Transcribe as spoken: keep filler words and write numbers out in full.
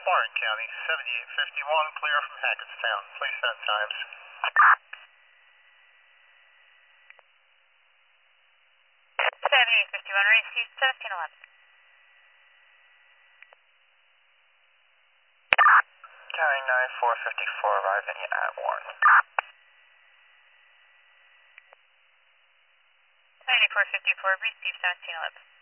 Warren County, seventy-eight fifty-one, clear from Hackettstown. Please send times. seventy-eight fifty-one, received seventeen eleven. County nine four fifty-four, arriving at Warren. ninety-four fifty-four, received seventeen eleven.